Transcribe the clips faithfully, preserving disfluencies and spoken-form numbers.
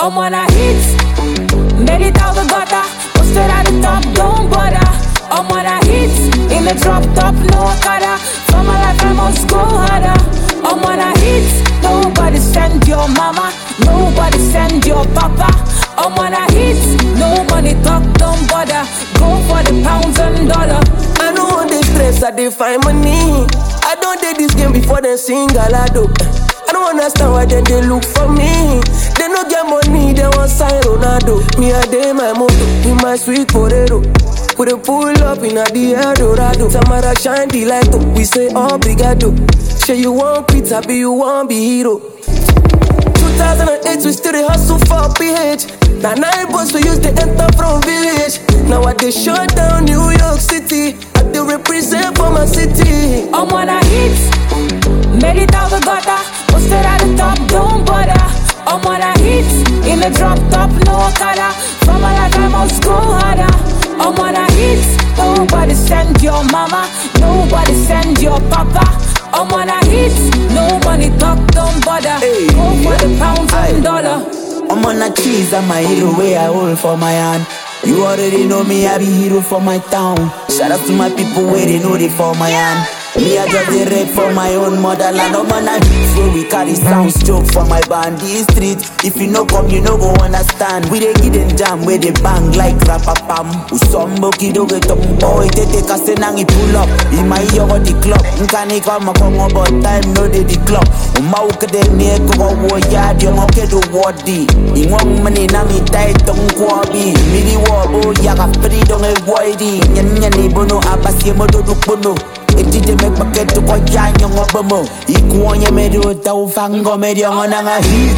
I'm on a hit, made it out the gutter, posted at the top, don't bother. I'm on a hit, in the drop top, no Okada. For my life I must go harder. I'm on a hit, nobody send your mama, nobody send your papa. I'm on a hit, no money talk, don't bother. Go for the pounds and dollar. I don't want the stress, I define money. I don't take this game before they sing galado. I don't understand why then they look for me. They no get money, they want sign Ronaldo. Me a day my moto, with my sweet potato. We dey pull up in a the Eldorado. Tamara shine the light up, we say obrigado. Say you want pizza, be you want be hero. two thousand eight, we still dey hustle for P H. Now nine boys we use the enter from village. Now I dey shut down New York City. I dey represent for my city. I'm on a hit, made it out the gutter, posted at the top, don't bother. I'm on a hit, in the drop top, no Okada. For my life I must go harder. I'm on a hit, nobody send your mama, nobody send your papa. I'm on a hit, no money talk, don't bother. Hey, go for the pounds and dollar. I'm on a cheese, I'm a hero way I hold for my hand. You already know me, I be hero for my town. Shout out to my people where they know they for my hand. Me, I just the rap for my own motherland. I'm on a hit, where we carry sounds joke for my band. The street, if you no come, you no go understand. We dey give them jam, where they bang like rapapam. Usombo kido get up, boy, they take a senang, he pull up. In my ear got the club, nkani come a come about time, no they the club. Uma uke de ne ko wo yard, yung okay do wadi. Ingwang mani na mi tay tong kwabi. Mini wabo, yaga free dong e wadi. Nyan nyan ni bono, abas ye mo do do bono. Iti je make bucket to go yan yung obamo. Ikuwa nye medio tau fango medio ngonanga hit.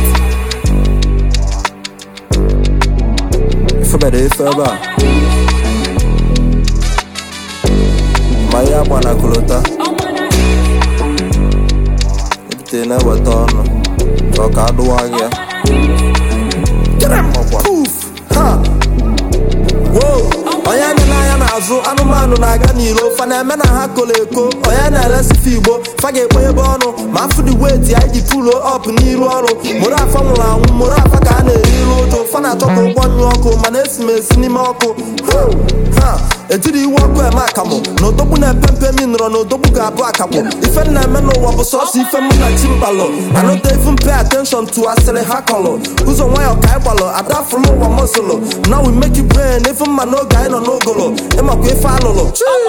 Ifa bede ifa ba Maya bwana kulota Ibite na watono Toka aduwagia Poof Ha Whoa Oya nena ya na azu anumanu na aga nilo Fana eme na ha koleko Oya na elesi figbo Fage ekwe ebe ọnụ Ma afụ the weight ya iji pull up n'iru ọrụ Mụrụ afa nwụrụ anwụ Mụrụ afa ka a na-eriru ụjụ Fana atọkọ ụgbọ nyụ ọkụ Mana esi m esi n'ime ọkụ Ha Ejiri iwe ọkụ eme akamụ Na odogbu na-epe mpe mi nụrụ Na odogbu ga-abụ akamụ Ife nna eme n'ụwa bụ sọsọ ife mụ na chimbalụ I no dey even pay attention to asịrị ha kọlụ Ụzọ nwayọ ka anyị gbalụ Ada fụlụ ụwa mọsụlụ Now we make it brain Ife mma n'oge anyị nọ n'ogolo Ịmakwa ife alụlụ